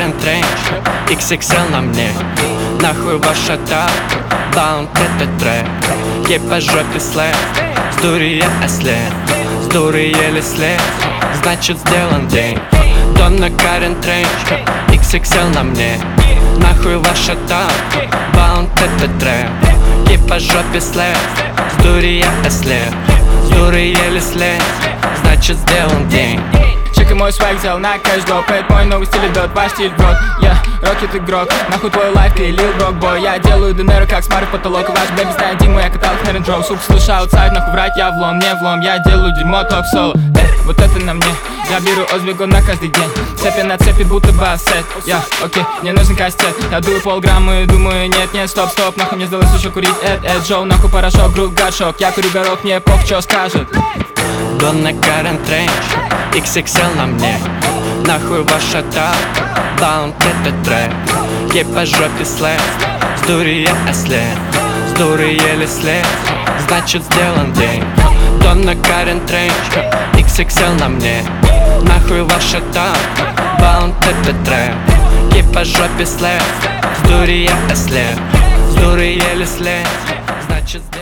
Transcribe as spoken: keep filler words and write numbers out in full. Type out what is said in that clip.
Карен Трейдж, икс икс эл на мне. Нахуй ваша тап, баунт это трек. Ей по жопе слэп, с дури я ослеп, с дури еле след, значит сделан день. Донна Карен Трейдж, икс икс эл на мне. Нахуй ваша тап, баунт это трек. Ей по жопе слэп, с дури я ослеп, с дури еле след, значит сделан день. Чекай мой свайк, взял на кэш дроп. Это мой новый стиль, идет, ваш стиль в рот. Я рокет игрок, нахуй твой лайф, ты лил брок бой. Я делаю ДНР, как смотрю в потолок. Ваш бэби знает Диму, я катал на рендроу. Сука, слышу аутсайд, нахуй врать, я влом, не влом. Я делаю дерьмо, ток соло. Э, вот это на мне. Я беру озбегу на каждый день. Цепи на цепи, будто бассет. Я, окей, мне нужен кастет. Я дую полграммы, думаю, нет, нет, стоп, стоп. Нахуй мне сдалось еще курить, эд, эд, Джоу. Нахуй порошок, груд, гадшок. Я курю горох, мне пох, чё скажет. Донна Карен Трейдж, икс икс эл на мне. Нахуй ваша тап, баунт это трек. Ей по жопе слэп, с дури я ослеп, с дури еле след, значит сделан день. Донна Карен Трейдж, икс икс эл на мне. Нахуй ваша тап, баунт это трек. Ей по жопе слэп, с дури я ослеп, с дури еле след, значит сделан день.